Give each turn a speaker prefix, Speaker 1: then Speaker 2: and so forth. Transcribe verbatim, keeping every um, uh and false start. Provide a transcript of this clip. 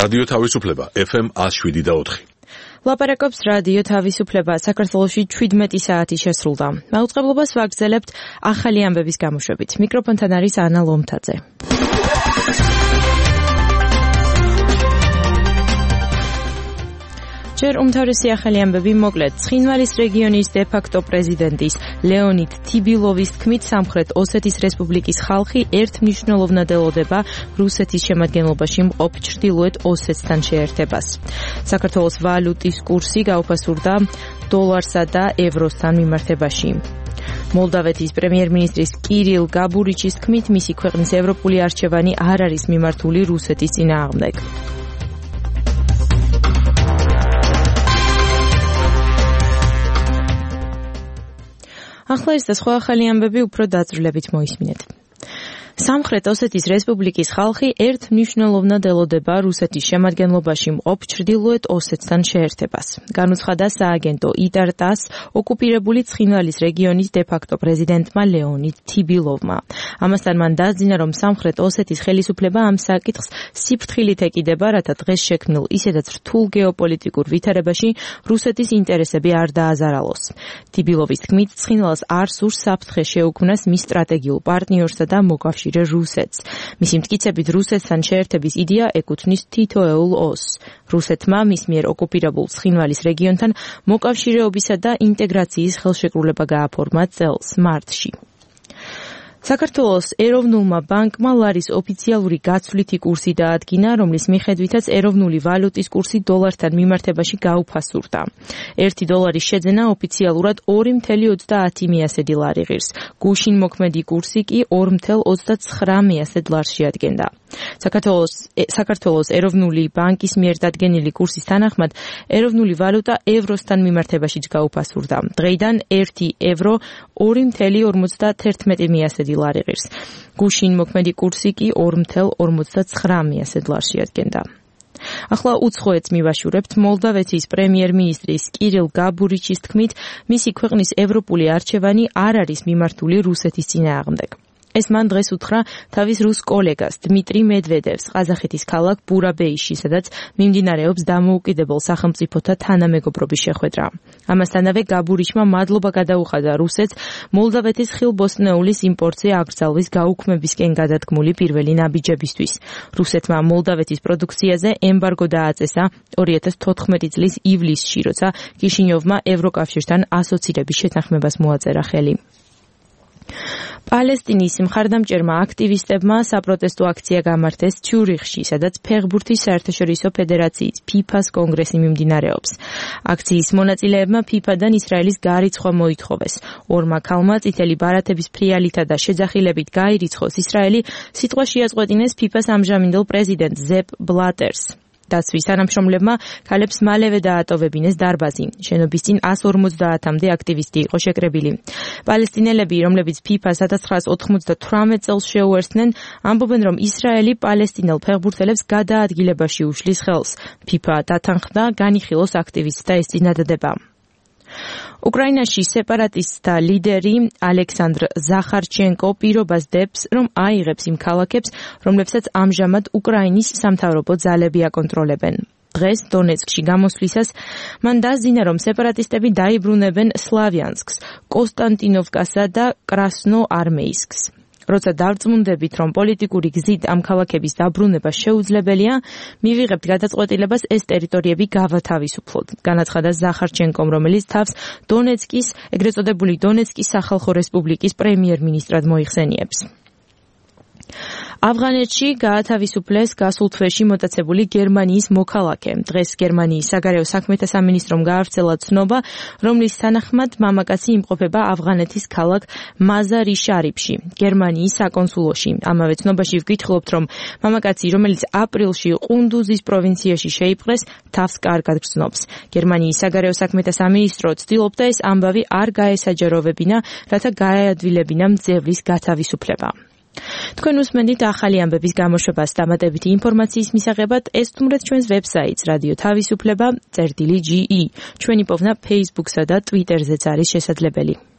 Speaker 1: რადიო თავისუფლება ეფ ემ one oh seven და four.
Speaker 2: ლაპარაკობს რადიო თავისუფლება. საქართველოში შვიდმეტი საათი შესრულდა. მაუწყებლობას ვაგრძელებთ ახალი ამბების გამოშვებით. მიკროფონთან არის ანა ლომთაძე. ჯერ უმთავრესი ახალი ამბები მოკლედ. ცხინვალის რეგიონის დე-ფაქტო პრეზიდენტის ლეონიდ თიბილოვის თქმით სამხრეთ ოსეთის რესპუბლიკის ხალხი ერთ მნიშვნელოვნად ელოდება რუსეთის შემადგენლობაში მყოფ ჩრდილოეთ ოსეთთან შეერთებას. საქართველოს ვალუტის კურსი გაუფასურდა დოლარსა და ევროსთან მიმართებაში. მოლდავეთის პრემიერ-მინისტრის კირილ გაბურიჩის თქმით მისი ქვეყნის ევროპული არჩევანი არ არის მიმართული რუსეთის წინააღმდეგ. ახლა ეს და სხვა ახალი ამბები უფრო დაწვრილებით მოისმინეთ. სამხრეთ ოსეთის რესპუბლიკის ხალხი ერთ მნიშვნელოვნად ელოდება რუსეთის შემადგენლობაში მყოფ ჩრდილოეთ ოსეთთან შეერთებას. განუცხადა სააგენტო იტარტას ოკუპირებული ცხინვალის რეგიონის დე-ფაქტო პრეზიდენტმა ლეონიდ თიბილოვმა. ამასთან მან დაძინა, რომ სამხრეთ ოსეთის ხელისუფლება ამ საკითხს სიფრთხილით ეკიდება, რათა დღეს შექმნილ ისედაც რთულ გეოპოლიტიკურ ვითარებაში რუსეთის ინტერესები არ დააზარალოს. თიბილოვის თქმით, ცხინვალს არ სურს საფრთხე შეუქმნას მის სტრატეგიულ პარტნიორსა და მოკავშირე რუსეთს. მისი მტკიცებით რუსეთთან შეერთების იდეა ეკუთვნის თითოეულ ოსს. რუსეთმა მის მიერ ოკუპირებულ ცხინვალის რეგიონთან მოკავშირეობისა და ინტეგრაციის ხელშეკრულება გააფორმა წელს მარტში. საქართველოს ეროვნულმა ბანკმა ლარის ოფიციალური გაცვლითი კურსი დაადგინა, რომლის მიხედვითაც ეროვნული ვალუტის კურსი დოლართან მიმართებაში გაუფასურდა. ერთი დოლარის შეძენა ოფიციალურად ორი virgulă ოცდაათი ლარი ღირს. გუშინ მოქმედი კურსი კი ორი virgulă ოცდაცხრამე ლარს შეადგენდა. საქართველოს საქართველოს ეროვნული ბანკის მიერ დადგენილი კურსის თანახმად ეროვნული ვალუტა ევროსთან მიმართებაშიც გაუფასურდა. დღეიდან ერთი ევრო ორი virgulă ორმოცდათერთმეტი ლარი ღირს. გუშინ მოქმედი კურსი კი ორი virgulă ორმოცდაცხრამე ლარს შეადგენდა. ახლა უცხოეთს მივაშურებთ. მოლდავეთის პრემიერ-მინისტრის კირილ გაბურიჩის თქმით, მისი ქვეყნის ევროპული არჩევანი არ არის მიმართული რუსეთის წინააღმდეგ. ეს მან დღეს უთხრა თავის რუს კოლეგას დმიტრი მედვედევს ყაზახეთის ქალაქ ბურაბეიში, სადაც მიმდინარეობს დამოუკიდებელ სახელმწიფოთა თანამეგობრობის შეხვედრა. ამასთანავე გაბურიჩმა მადლობა გადაუხადა რუსეთს მოლდავეთის ხილბოსტნეულის იმპორტზე აკრძალვის გაუქმებისკენ გადადგმული პირველი ნაბიჯებისთვის. რუსეთმა მოლდავეთის პროდუქციაზე ემბარგო დააწესა ორი ათას თოთხმეტი წლის ივლისში, როცა კიშინიოვმა ევროკავშირთან ასოცირების შეთანხმებას მოაწერა ხელი. პალესტინის მხარდამჭერმა აქტივისტებმა საპროტესტო აქცია გამართეს ციურიხში, სადაც ფეხბურთის საერთაშორისო ფედერაციის ფიფას კონგრესი მიმდინარეობს. აქციის მონაწილეებმა ფიფადან ისრაელის გარიცხვა მოითხოვეს. ორმა ქალმა წითელი ბარათების ფრიალითა და შეძახილებით გაირიცხოს ისრაელი, სიტყვა შეაწყვეტინეს ფიფას ამჟამინდელ პრეზიდენტ ზეპ ბლატერს. დაცვის თანამშრომლებმა ქალებს მალევე დაატოვებინეს დარბაზი. შენობის წინ εκατს ორმოცდაათამდე აქტივისტი იყო შეკრებილი. პალესტინელები, რომლებიც ფიფას ათას ცხრაას ოთხმოცდათვრამეტ წელს შეუერთდნენ, ამბობენ, რომ ისრაელი პალესტინელ ფეხბურთელებს გადაადგილებაში უშლის ხელს. ფიფა დათანხმდა განიხილოს აქტივისტთა ეს წინადადება. უკრაინაში სეპარატისტთა ლიდერი ალექსანდრ ზახარჩენკო პირობას დებს, რომ აიღებს იმ ქალაქებს, რომლებსაც ამჟამად უკრაინის სამთავრობო ძალები აკონტროლებენ. დღეს დონეცკში გამოსვლისას მან დაძინა, რომ სეპარატისტები დაიბრუნებენ სლავიანსკს, კონსტანტინოვკასა და კრასნოარმეისკს. როცა დავწმუნდებით, რომ პოლიტიკური გზით ამ ქალაქების დაბრუნება შეუძლებელია, მივიღებთ გადაწყვეტილებას ეს ტერიტორიები გავათავისუფლოთ. განაცხადა ზახარჩენკომ, რომელიც თავს დონეცკის, ეგრეთ წოდებული დონეცკის სახალხო რესპუბლიკის პრემიერ-მინისტრად მოიხსენიებს. ავღანეთში გაათავისუფლეს გასულ თვეში მოტაცებული გერმანიის მოქალაქე. დღეს გერმანიის საგარეო საქმეთა სამინისტრომ გაავრცელა ცნობა, რომლის თანახმად მამაკაცი იმყოფება ავღანეთის ქალაქ მაზარი-შარიფში, გერმანიის საკონსულოში. ამავე ცნობაში ვკითხულობთ, რომ მამაკაცი, რომელიც აპრილში ყუნდუზის პროვინციაში შეიპყრეს, თავს კარგად გრძნობს. გერმანიის საგარეო საქმეთა სამინისტრო ცდილობდა ეს ამბავი არ გაესაჯაროვებინა, რათა გაეადვილებინა მძევლის გათავისუფლება. თქვენ უსმენთ ახალი ამბების გამოშვებას დამატებითი ინფორმაციის მისაღებად ესტუმრეთ ჩვენს ვებსაიტს რადიო თავისუფლება წერტილი ჯი ი. ჩვენი პოვნა Facebook-სა და Twitter-ზეც არის შესაძლებელი.